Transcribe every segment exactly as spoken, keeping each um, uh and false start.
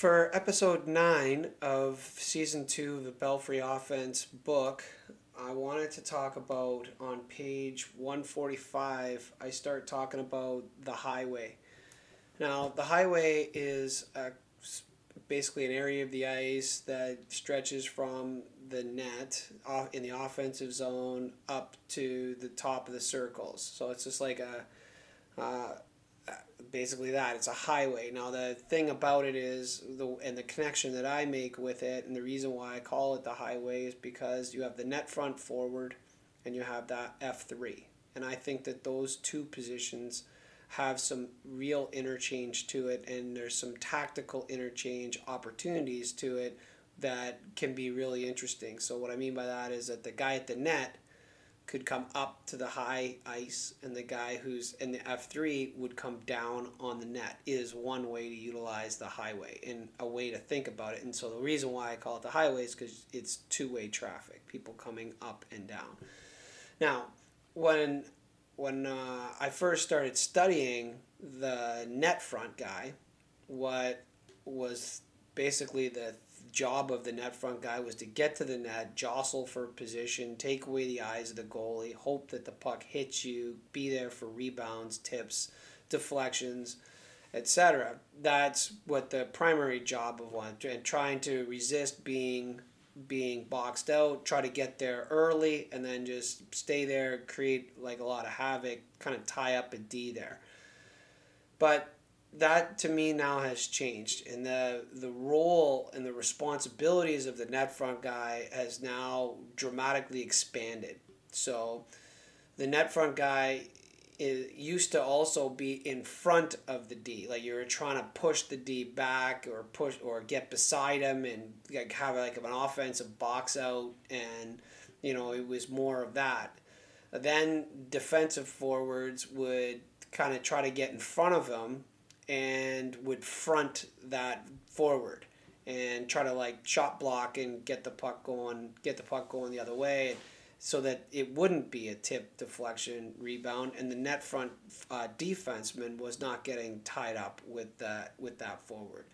For episode nine of season two of the Belfry Offense book, I wanted to talk about on page one forty-five, I start talking about the highway. Now, the highway is a, basically an area of the ice that stretches from the net off in the offensive zone up to the top of the circles. So it's just like a uh, basically that it's a highway. Now the thing about it is the and the connection that I make with it, and the reason why I call it the highway is because you have the net front forward and you have that F three, and I think that those two positions have some real interchange to it, and there's some tactical interchange opportunities to it that can be really interesting. So what I mean by that is that the guy at the net could come up to the high ice, and the guy who's in the F three would come down on the net is one way to utilize the highway and a way to think about it. And so the reason why I call it the highway is because it's two-way traffic, people coming up and down. Now, when when uh, I first started studying the net front guy, what was basically the job of the net front guy was to get to the net, jostle for position, take away the eyes of the goalie, hope that the puck hits you, be there for rebounds, tips, deflections, et cetera. That's what the primary job of one, and trying to resist being being boxed out, try to get there early, and then just stay there, create like a lot of havoc, kind of tie up a D there. But that to me now has changed, and the the role and the responsibilities of the net front guy has now dramatically expanded. So the net front guy is, used to also be in front of the D, like you were trying to push the D back or push or get beside him and like have like an offensive box out, and you know it was more of that. Then defensive forwards would kind of try to get in front of him and would front that forward and try to like shot block and get the puck going, get the puck going the other way, so that it wouldn't be a tip, deflection, rebound, and the net front uh, defenseman was not getting tied up with that with that forward.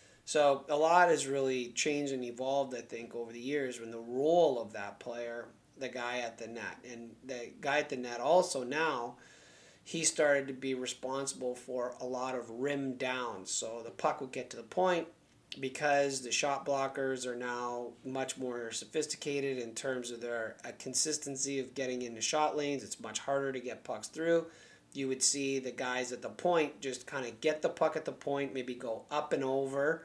So a lot has really changed and evolved, I think, over the years when the role of that player, the guy at the net, and the guy at the net also now, he started to be responsible for a lot of rim downs. So the puck would get to the point because the shot blockers are now much more sophisticated in terms of their uh, consistency of getting into shot lanes. It's much harder to get pucks through. You would see the guys at the point just kind of get the puck at the point, maybe go up and over,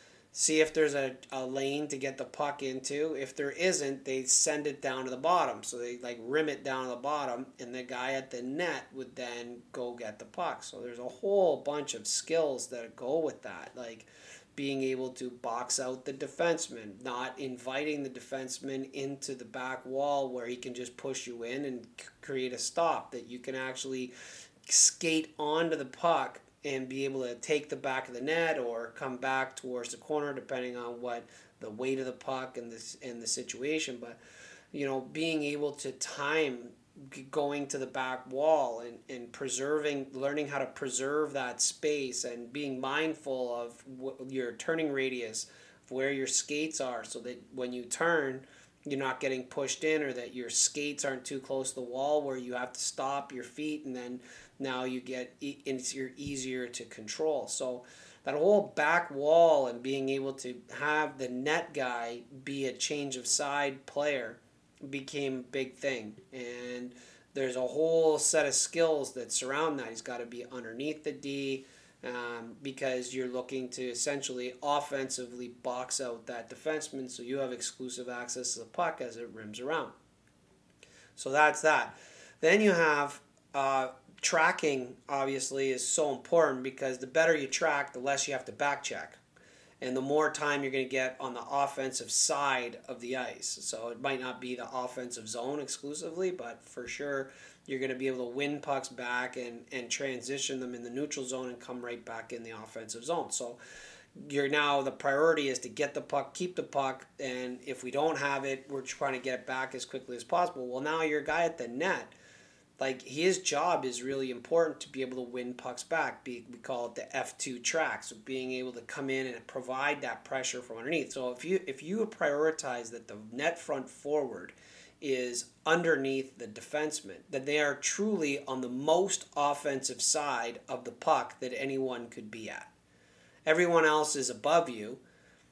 see if there's a, a lane to get the puck into. If there isn't, they send it down to the bottom. So they like rim it down to the bottom, and the guy at the net would then go get the puck. So there's a whole bunch of skills that go with that, like being able to box out the defenseman, not inviting the defenseman into the back wall where he can just push you in and create a stop, that you can actually skate onto the puck and be able to take the back of the net or come back towards the corner, depending on what the weight of the puck and this and the situation. But you know, being able to time going to the back wall and, and preserving, learning how to preserve that space and being mindful of what your turning radius, of where your skates are, so that when you turn, you're not getting pushed in, or that your skates aren't too close to the wall where you have to stop your feet, and then now you get it's you're easier to control. So that whole back wall and being able to have the net guy be a change of side player became a big thing, and there's a whole set of skills that surround that. He's got to be underneath the D, um, because you're looking to essentially offensively box out that defenseman, so you have exclusive access to the puck as it rims around. So that's that. Then you have uh, tracking, obviously, is so important, because the better you track, the less you have to back check, and the more time you're going to get on the offensive side of the ice. So it might not be the offensive zone exclusively, but for sure you're going to be able to win pucks back and, and transition them in the neutral zone and come right back in the offensive zone. So you're now, the priority is to get the puck, keep the puck, and if we don't have it, we're trying to get it back as quickly as possible. Well, now your guy at the net like his job is really important to be able to win pucks back. Be, we call it the F two track, so being able to come in and provide that pressure from underneath. So if you if you prioritize that the net front forward is underneath the defenseman, that they are truly on the most offensive side of the puck that anyone could be at. Everyone else is above you.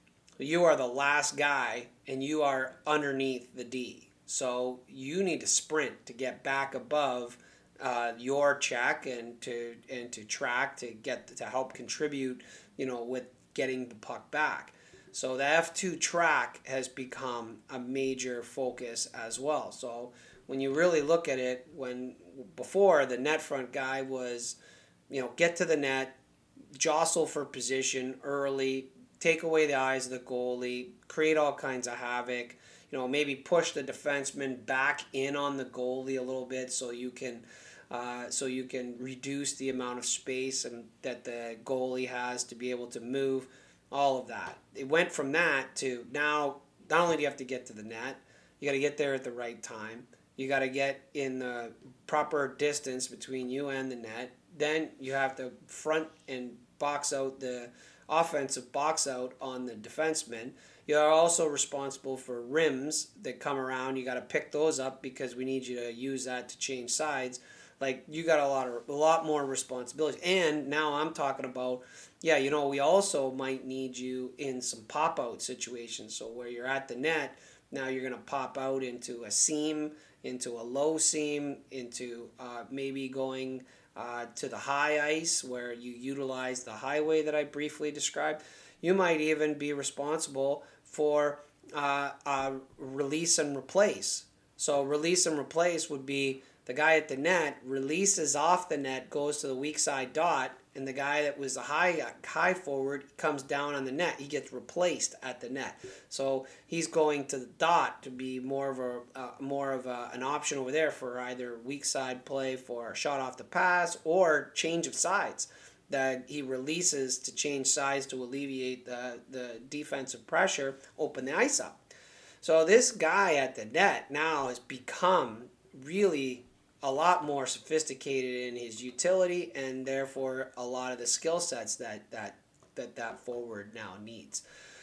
You are the last guy, and you are underneath the D. So you need to sprint to get back above uh, your check and to and to track to get to help contribute, you know, with getting the puck back. So the F two track has become a major focus as well. So when you really look at it, when before the net front guy was, you know, get to the net, jostle for position early, take away the eyes of the goalie, create all kinds of havoc. You know, maybe push the defenseman back in on the goalie a little bit so you can, uh, so you can reduce the amount of space and that the goalie has to be able to move. All of that. It went from that to now. Not only do you have to get to the net, you got to get there at the right time. You got to get in the proper distance between you and the net. Then you have to front and box out the offensive box out on the defenseman. You're also responsible for rims that come around. You got to pick those up because we need you to use that to change sides. Like, you got a lot of a lot more responsibility. And now I'm talking about, yeah, you know, we also might need you in some pop out situations. So where you're at the net, now you're going to pop out into a seam, into a low seam, into uh, maybe going uh, to the high ice where you utilize the highway that I briefly described. You might even be responsible for uh, uh, release and replace. So release and replace would be the guy at the net releases off the net, goes to the weak side dot, and the guy that was the high high forward comes down on the net. He gets replaced at the net. So he's going to the dot to be more of a uh, more of a, an option over there for either weak side play for a shot off the pass or change of sides. That he releases to change sides to alleviate the, the defensive pressure, open the ice up. So this guy at the net now has become really a lot more sophisticated in his utility and therefore a lot of the skill sets that that, that that forward now needs.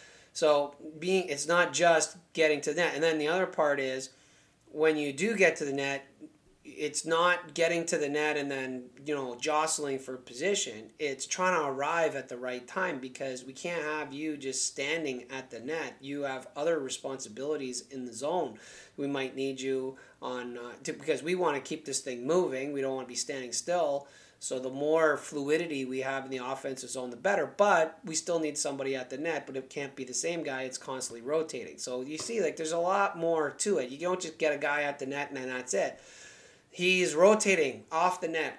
So being it's not just getting to the net. And then the other part is when you do get to the net, it's not getting to the net and then, you know, jostling for position. It's trying to arrive at the right time because we can't have you just standing at the net. You have other responsibilities in the zone. We might need you on, uh, to, because we want to keep this thing moving. We don't want to be standing still. So the more fluidity we have in the offensive zone, the better. But we still need somebody at the net, but it can't be the same guy. It's constantly rotating. So you see, like, there's a lot more to it. You don't just get a guy at the net and then that's it. He's rotating off the net.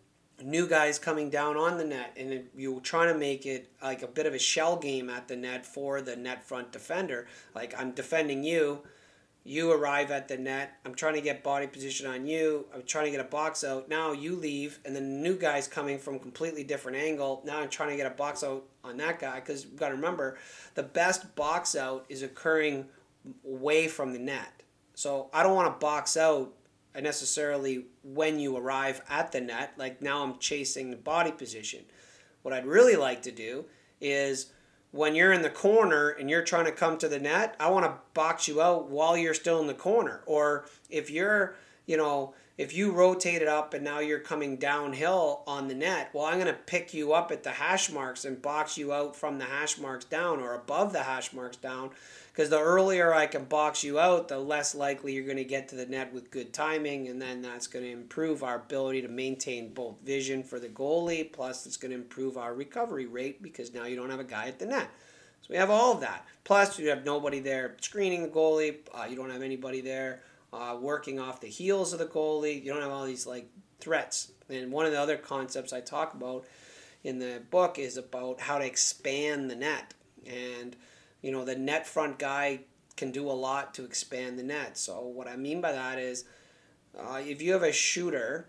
New guys coming down on the net, and you're trying to make it like a bit of a shell game at the net for the net front defender. Like, I'm defending you, you arrive at the net, I'm trying to get body position on you, I'm trying to get a box out, now you leave, and then the new guy's coming from a completely different angle, now I'm trying to get a box out on that guy, because you've got to remember, the best box out is occurring away from the net. So I don't want to box out necessarily when you arrive at the net, like now I'm chasing the body position. What I'd really like to do is when you're in the corner and you're trying to come to the net, I want to box you out while you're still in the corner. Or if you're, you know, if you rotate it up and now you're coming downhill on the net, well, I'm going to pick you up at the hash marks and box you out from the hash marks down or above the hash marks down. Because the earlier I can box you out, the less likely you're going to get to the net with good timing, and then that's going to improve our ability to maintain both vision for the goalie, plus it's going to improve our recovery rate because now you don't have a guy at the net. So we have all of that. Plus you have nobody there screening the goalie. Uh, you don't have anybody there uh, working off the heels of the goalie. You don't have all these like threats. And one of the other concepts I talk about in the book is about how to expand the net. And you know, the net front guy can do a lot to expand the net. So what I mean by that is uh, if you have a shooter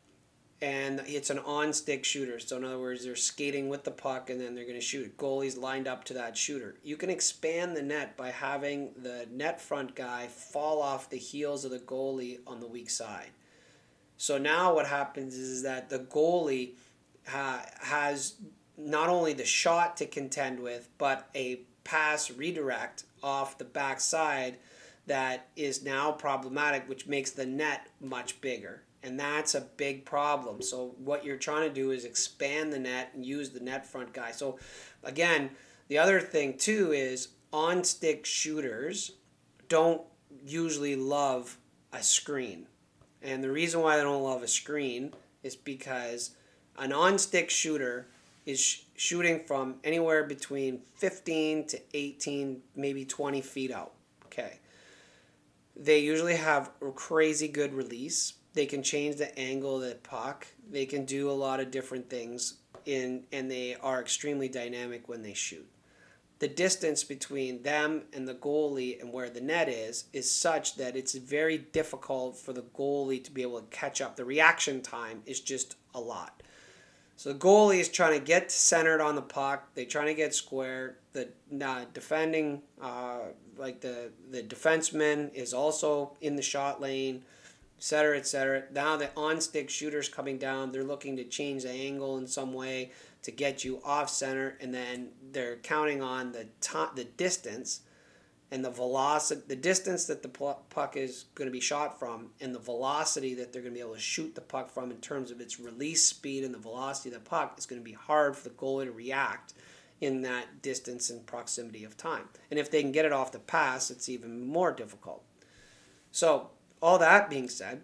and it's an on-stick shooter, so in other words, they're skating with the puck and then they're going to shoot. Goalie's lined up to that shooter. You can expand the net by having the net front guy fall off the heels of the goalie on the weak side. So now what happens is that the goalie ha- has not only the shot to contend with, but a pass redirect off the backside that is now problematic, which makes the net much bigger. And that's a big problem. So what you're trying to do is expand the net and use the net front guy. So again, the other thing too is on stick shooters don't usually love a screen. And the reason why they don't love a screen is because an on stick shooter is sh- shooting from anywhere between fifteen to eighteen, maybe twenty feet out. Okay. They usually have a crazy good release. They can change the angle of the puck. They can do a lot of different things in and they are extremely dynamic when they shoot. The distance between them and the goalie and where the net is is such that it's very difficult for the goalie to be able to catch up. The reaction time is just a lot. So the goalie is trying to get centered on the puck. They're trying to get square. The uh, defending, uh, like the, the defenseman is also in the shot lane, et cetera, et cetera. Now the on-stick shooter's coming down. They're looking to change the angle in some way to get you off center, and then they're counting on the to- the distance and the velocity, the distance that the puck is going to be shot from, and the velocity that they're going to be able to shoot the puck from in terms of its release speed and the velocity of the puck is going to be hard for the goalie to react in that distance and proximity of time. And if they can get it off the pass, it's even more difficult. So all that being said,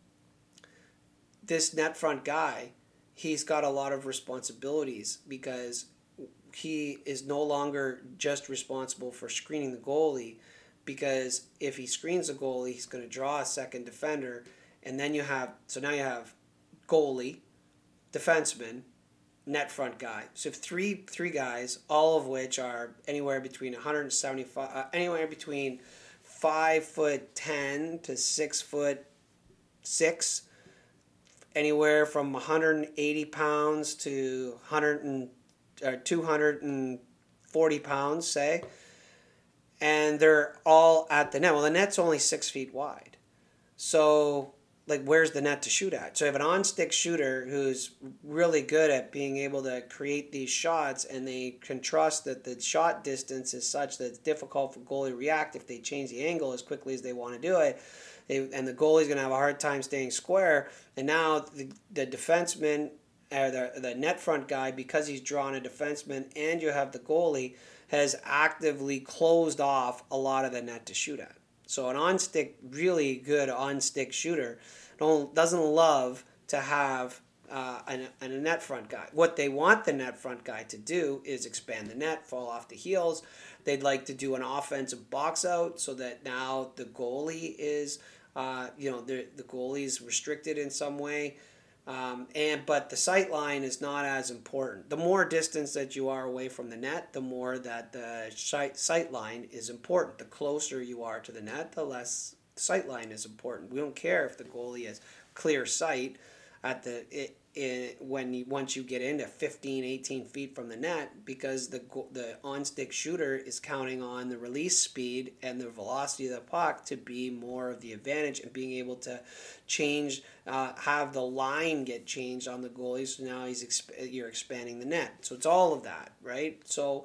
this net front guy, he's got a lot of responsibilities because he is no longer just responsible for screening the goalie, because if he screens the goalie, he's going to draw a second defender, and then you have, so now you have goalie, defenseman, net front guy. So you have three three guys, all of which are anywhere between one seventy-five, uh, anywhere between five foot ten to six foot six, anywhere from one hundred eighty pounds to one hundred uh, two hundred forty pounds, say, and they're all at the net. Well, the net's only six feet wide, so like, where's the net to shoot at? So you have an on-stick shooter who's really good at being able to create these shots, and they can trust that the shot distance is such that it's difficult for goalie to react if they change the angle as quickly as they want to do it. They, and the goalie's going to have a hard time staying square. And now the, the defenseman, or the, the net front guy, because he's drawn a defenseman and you have the goalie, has actively closed off a lot of the net to shoot at. So an on-stick, really good on-stick shooter don't, doesn't love to have uh, an, an, a net front guy. What they want the net front guy to do is expand the net, fall off the heels. They'd like to do an offensive box out so that now the goalie is, uh, you know, the, the goalie is restricted in some way. Um, and but the sight line is not as important. The more distance that you are away from the net, the more that the sight, sight line is important. The closer you are to the net, the less sight line is important. We don't care if the goalie has clear sight at the it, it, when you, once you get into fifteen, eighteen feet from the net, because the the on-stick shooter is counting on the release speed and the velocity of the puck to be more of the advantage, and being able to change, uh, have the line get changed on the goalie. So now he's exp- you're expanding the net. So it's all of that, right? So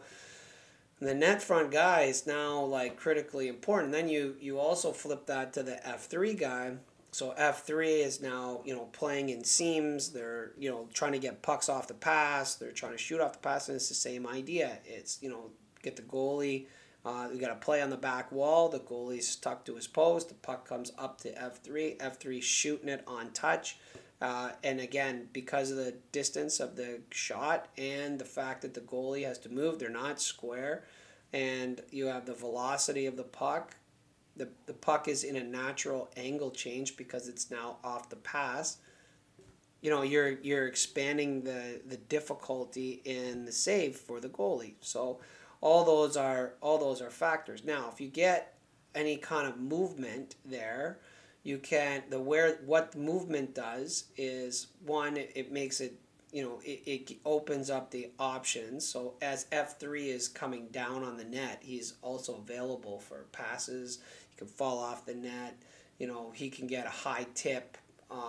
the net front guy is now like critically important. Then you you also flip that to the F three guy. So F three is now, you know, playing in seams. They're, you know, trying to get pucks off the pass. They're trying to shoot off the pass, and it's the same idea. It's, you know, get the goalie. Uh, we got to play on the back wall. The goalie's stuck to his post. The puck comes up to F three. F three shooting it on touch. Uh, and again, because of the distance of the shot and the fact that the goalie has to move, they're not square. And you have the velocity of the puck. The, the puck is in a natural angle change because it's now off the pass. You know, you're you're expanding the, the difficulty in the save for the goalie. So all those are all those are factors. Now, if you get any kind of movement there, you can the where what movement does is, one, it, it makes it, you know, it, it opens up the options. So as F three is coming down on the net, he's also available for passes. He can fall off the net. You know, he can get a high tip uh,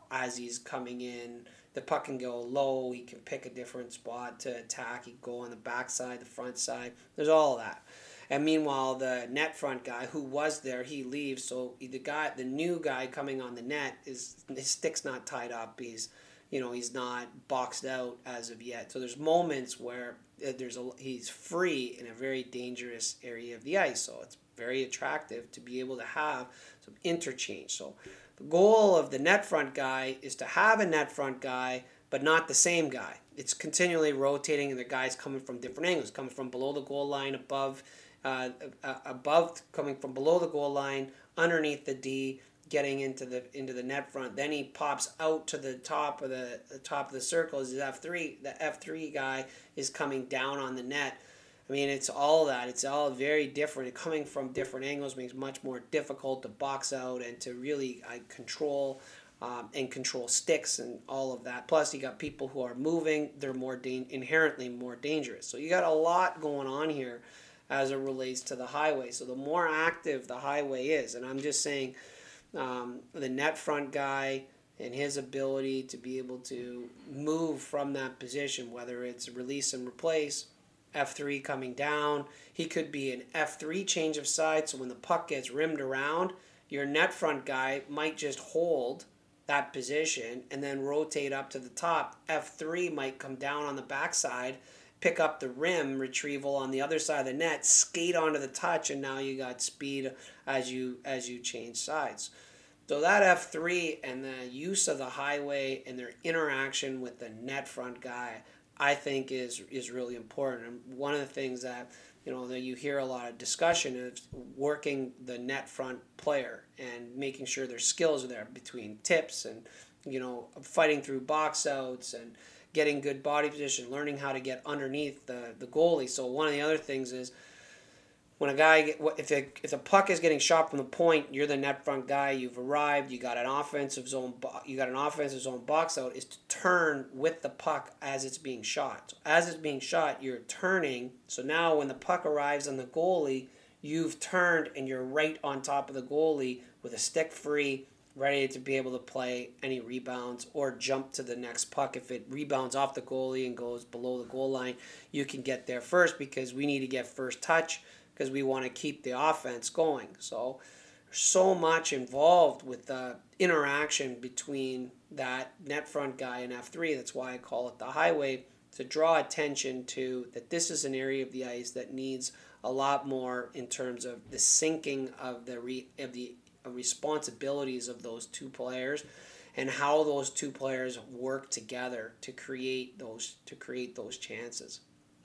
as he's coming in. The puck can go low. He can pick a different spot to attack. He can go on the backside, the front side. There's all of that. And meanwhile, the net front guy who was there, he leaves. So the guy, the new guy coming on the net, is his stick's not tied up. He's, you know, he's not boxed out as of yet. So there's moments where there's a he's free in a very dangerous area of the ice. So it's very attractive to be able to have some interchange. So the goal of the net front guy is to have a net front guy, but not the same guy. It's continually rotating, and the guy's coming from different angles, coming from below the goal line, above, uh, uh, above, coming from below the goal line, underneath the D, getting into the into the net front. Then he pops out to the top of the, the top of the circle. Is F three. The F three guy is coming down on the net. I mean, it's all that. It's all very different. Coming from different angles makes it much more difficult to box out and to really uh, control um, and control sticks and all of that. Plus, you got people who are moving. They're more da- inherently more dangerous. So you got a lot going on here as it relates to the highway. So the more active the highway is, and I'm just saying um, the net front guy and his ability to be able to move from that position, whether it's release and replace, F three coming down. He could be an F three change of side, so when the puck gets rimmed around, your net front guy might just hold that position and then rotate up to the top. F three might come down on the backside, pick up the rim retrieval on the other side of the net, skate onto the touch, and now you got speed as you as you change sides. So that F three and the use of the highway and their interaction with the net front guy, I think is is really important. And one of the things that, you know, that you hear a lot of discussion is working the net front player and making sure their skills are there between tips and, you know, fighting through box outs and getting good body position, learning how to get underneath the, the goalie. So one of the other things is when a guy, get, if a, if a puck is getting shot from the point, you're the net front guy. You've arrived. You got an offensive zone. You got an offensive zone box out. Is to turn with the puck as it's being shot. So as it's being shot, you're turning. So now when the puck arrives on the goalie, you've turned and you're right on top of the goalie with a stick free, ready to be able to play any rebounds or jump to the next puck. If it rebounds off the goalie and goes below the goal line, you can get there first because we need to get first touch, because we want to keep the offense going. So so much involved with the interaction between that net front guy and F three. That's why I call it the highway, to draw attention to that this is an area of the ice that needs a lot more in terms of the syncing of the re, of the responsibilities of those two players and how those two players work together to create those to create those chances.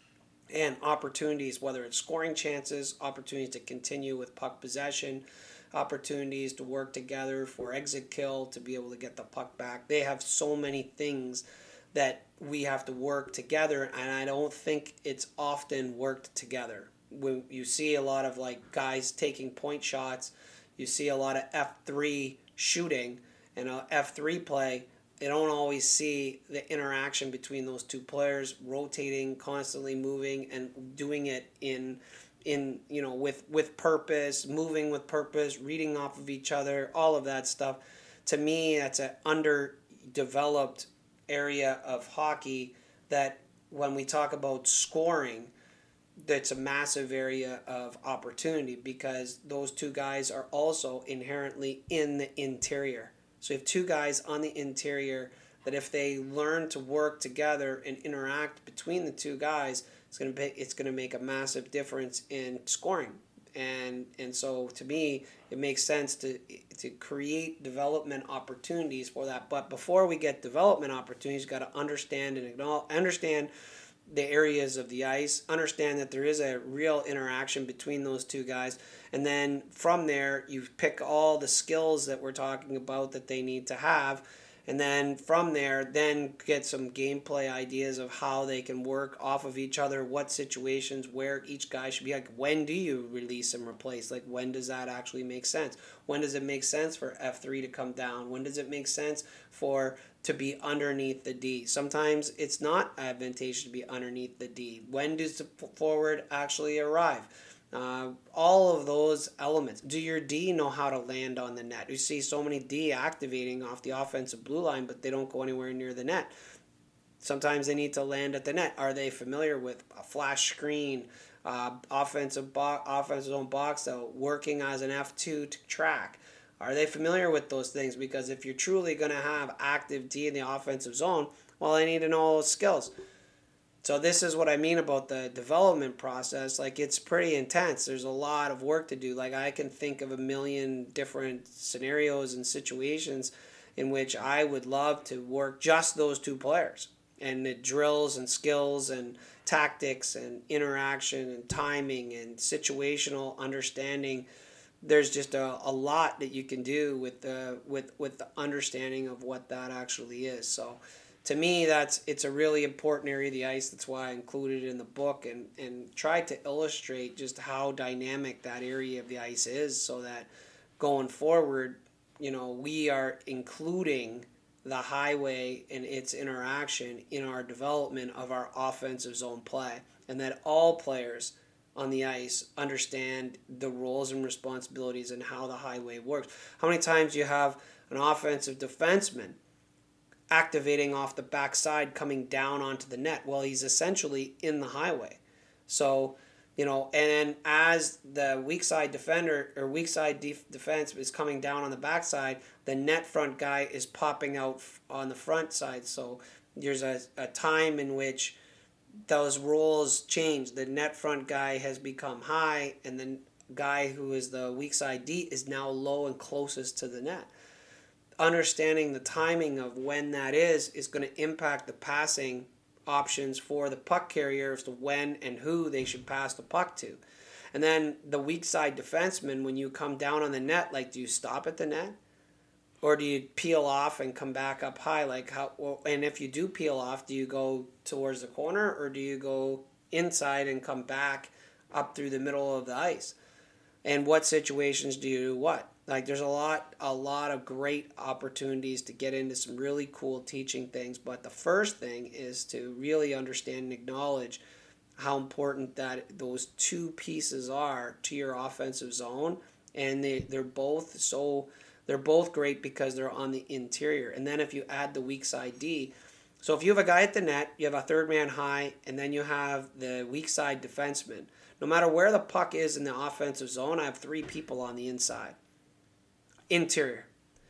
And opportunities, whether it's scoring chances, opportunities to continue with puck possession, opportunities to work together for exit kill, to be able to get the puck back. They have so many things that we have to work together, and I don't think it's often worked together. When you see a lot of like guys taking point shots, you see a lot of F three shooting and a F three play. They don't always see the interaction between those two players, rotating, constantly moving, and doing it in, in you know, with with purpose, moving with purpose, reading off of each other, all of that stuff. To me, that's an underdeveloped area of hockey that when we talk about scoring, that's a massive area of opportunity because those two guys are also inherently in the interior. So you have two guys on the interior that if they learn to work together and interact between the two guys, it's going to be, it's going to make a massive difference in scoring. And and so to me, it makes sense to to create development opportunities for that. But before we get development opportunities, you've got to understand and acknowledge, understand the areas of the ice, understand that there is a real interaction between those two guys, and then from there you pick all the skills that we're talking about that they need to have, and then from there then get some gameplay ideas of how they can work off of each other, what situations where each guy should be, like when do you release and replace, like when does that actually make sense, when does it make sense for F three to come down, when does it make sense for to be underneath the D. Sometimes it's not advantageous to be underneath the D. When does the forward actually arrive? Uh, all of those elements. Do your D know how to land on the net? You see so many D activating off the offensive blue line, but they don't go anywhere near the net. Sometimes they need to land at the net. Are they familiar with a flash screen, uh, offensive bo- offensive zone box out, working as an F two to track? Are they familiar with those things? Because if you're truly going to have active D in the offensive zone, well, they need to know those skills. So this is what I mean about the development process. Like, it's pretty intense. There's a lot of work to do. Like, I can think of a million different scenarios and situations in which I would love to work just those two players. And the drills and skills and tactics and interaction and timing and situational understanding. There's just a, a lot that you can do with the with with the understanding of what that actually is. So to me, that's it's a really important area of the ice. That's why I included it in the book and, and tried to illustrate just how dynamic that area of the ice is, so that going forward, you know, we are including the highway and its interaction in our development of our offensive zone play, and that all players on the ice understand the roles and responsibilities and how the highway works. How many times you have an offensive defenseman activating off the backside coming down onto the net? Well, he's essentially in the highway. So, you know, and then as the weak side defender or weak side def- defense is coming down on the backside, the net front guy is popping out f- on the front side. So there's a, a time in which those roles change. The net front guy has become high, and the guy who is the weak side D is now low and closest to the net. Understanding the timing of when that is is going to impact the passing options for the puck carrier as to when and who they should pass the puck to. And then the weak side defenseman, when you come down on the net, like, do you stop at the net? Or do you peel off and come back up high? Like how? Well, and if you do peel off, do you go towards the corner, or do you go inside and come back up through the middle of the ice? And what situations do you do what? Like, there's a lot, a lot of great opportunities to get into some really cool teaching things. But the first thing is to really understand and acknowledge how important that those two pieces are to your offensive zone, and they they're both so. They're both great because they're on the interior. And then if you add the weak side D, so if you have a guy at the net, you have a third man high, and then you have the weak side defenseman. No matter where the puck is in the offensive zone, I have three people on the inside. Interior.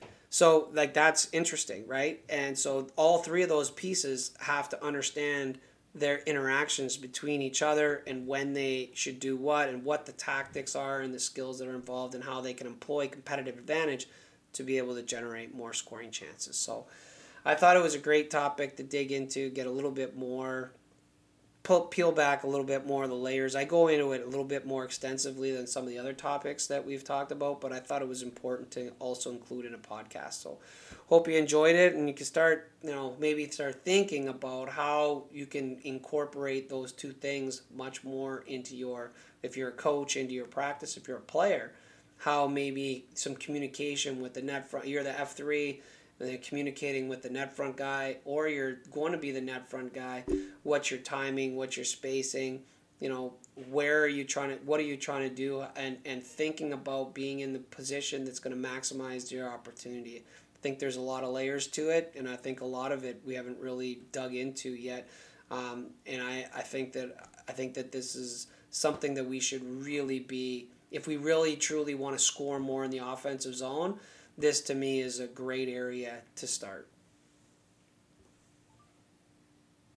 So, like, that's interesting, right? And so all three of those pieces have to understand their interactions between each other and when they should do what and what the tactics are and the skills that are involved and how they can employ competitive advantage to be able to generate more scoring chances. So I thought it was a great topic to dig into, get a little bit more, pull, peel back a little bit more of the layers. I go into it a little bit more extensively than some of the other topics that we've talked about, but I thought it was important to also include in a podcast. So hope you enjoyed it, and you can start, you know, maybe start thinking about how you can incorporate those two things much more into your, if you're a coach, into your practice, if you're a player, how maybe some communication with the net front, you're the F three, and they're communicating with the net front guy, or you're going to be the net front guy, what's your timing, what's your spacing, you know, where are you trying to, what are you trying to do, and, and thinking about being in the position that's going to maximize your opportunity. I think there's a lot of layers to it, and I think a lot of it we haven't really dug into yet. Um, and I, I think that I think that this is something that we should really be, if we really truly want to score more in the offensive zone, this to me is a great area to start.